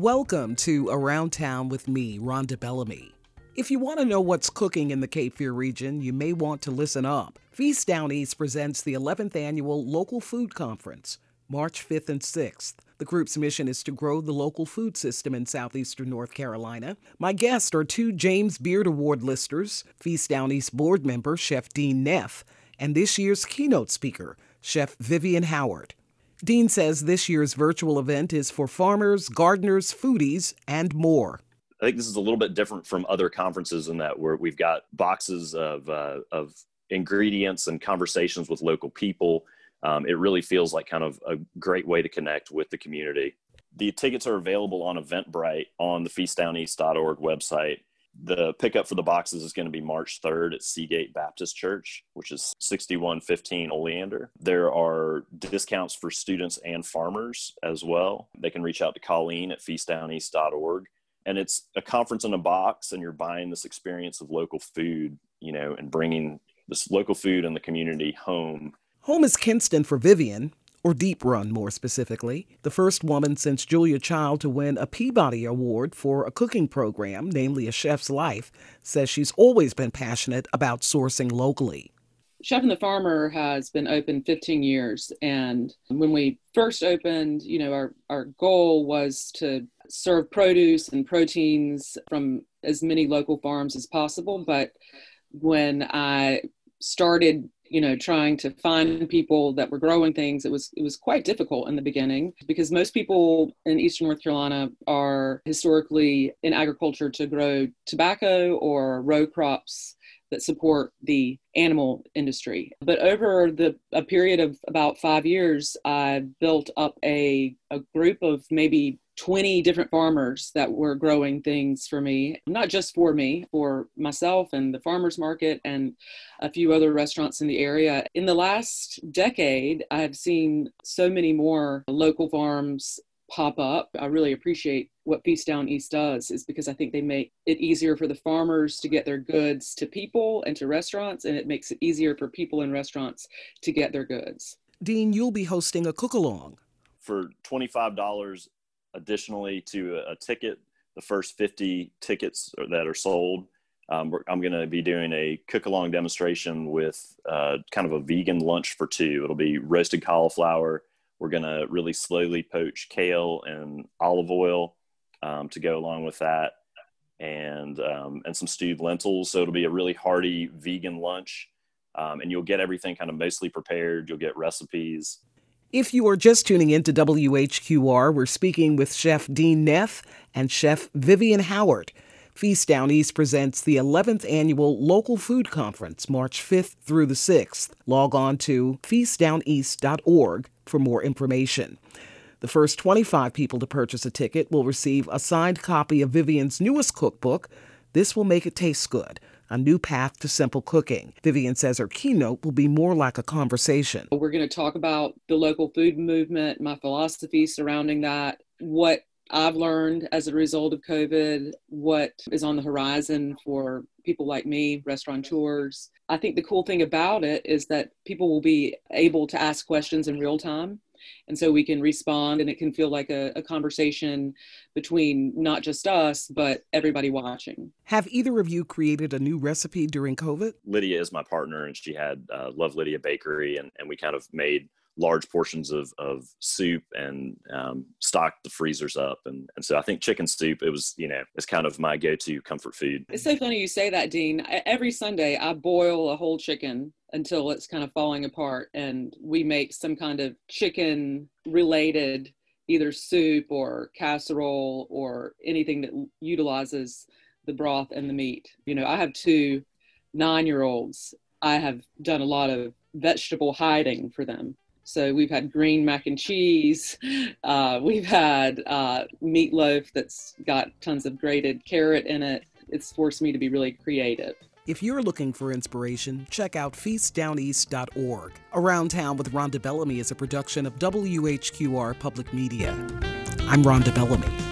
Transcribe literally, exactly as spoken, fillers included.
Welcome to Around Town with me, Rhonda Bellamy. If you want to know what's cooking in the Cape Fear region, you may want to listen up. Feast Down East presents the eleventh Annual Local Food Conference, March fifth and sixth. The group's mission is to grow the local food system in southeastern North Carolina. My guests are two James Beard Award listers, Feast Down East board member Chef Dean Neff, and this year's keynote speaker, Chef Vivian Howard. Dean says this year's virtual event is for farmers, gardeners, foodies, and more. I think this is a little bit different from other conferences in that where we've got boxes of uh, of ingredients and conversations with local people. Um, it really feels like kind of a great way to connect with the community. The tickets are available on Eventbrite on the feast down east dot org website. The pickup for the boxes is going to be March third at Seagate Baptist Church, which is sixty-one fifteen Oleander. There are discounts for students and farmers as well. They can reach out to Colleen at feast down east dot org. And it's a conference in a box, and you're buying this experience of local food, you know, and bringing this local food and the community home. Home is Kinston for Vivian, or Deep Run more specifically, the first woman since Julia Child to win a Peabody Award for a cooking program, namely A Chef's Life, says she's always been passionate about sourcing locally. Chef and the Farmer has been open fifteen years. And when we first opened, you know, our, our goal was to serve produce and proteins from as many local farms as possible. But when I started, you know, trying to find people that were growing things, it was it was quite difficult in the beginning because most people in Eastern North Carolina are historically in agriculture to grow tobacco or row crops that support the animal industry. But over the a period of about five years, I built up a, a group of maybe twenty different farmers that were growing things for me, not just for me, for myself and the farmers market and a few other restaurants in the area. In the last decade, I've seen so many more local farms pop up. I really appreciate what Feast Down East does, is because I think they make it easier for the farmers to get their goods to people and to restaurants, and it makes it easier for people in restaurants to get their goods. Dean, you'll be hosting a cook-along. For twenty-five dollars additionally to a, a ticket, the first fifty tickets that are sold, um, we're, I'm going to be doing a cook-along demonstration with uh, kind of a vegan lunch for two. It'll be roasted cauliflower. We're going to really slowly poach kale and olive oil um, to go along with that, and um, and some stewed lentils. So it'll be a really hearty vegan lunch, um, and you'll get everything kind of mostly prepared. You'll get recipes. If you are just tuning in to W H Q R, we're speaking with Chef Dean Neff and Chef Vivian Howard. Feast Down East presents the eleventh Annual Local Food Conference, March fifth through the sixth. Log on to feast down east dot org for more information. The first twenty-five people to purchase a ticket will receive a signed copy of Vivian's newest cookbook, This Will Make It Taste Good, A New Path to Simple Cooking. Vivian says her keynote will be more like a conversation. We're going to talk about the local food movement, my philosophy surrounding that, what I've learned as a result of COVID, what is on the horizon for people like me, restaurateurs. I think the cool thing about it is that people will be able to ask questions in real time. And so we can respond, and it can feel like a, a conversation between not just us, but everybody watching. Have either of you created a new recipe during COVID? Lydia is my partner, and she had uh, Love Lydia Bakery, and, and we kind of made large portions of, of soup and um, stocked the freezers up. And, and so I think chicken soup, it was, you know, it's kind of my go-to comfort food. It's so funny you say that, Dean. Every Sunday I boil a whole chicken until it's kind of falling apart, and we make some kind of chicken related either soup or casserole or anything that utilizes the broth and the meat. You know, I have two nine-year-olds. I have done a lot of vegetable hiding for them. So we've had green mac and cheese. Uh, we've had uh, meatloaf that's got tons of grated carrot in it. It's forced me to be really creative. If you're looking for inspiration, check out feast down east dot org. Around Town with Rhonda Bellamy is a production of W H Q R Public Media. I'm Rhonda Bellamy.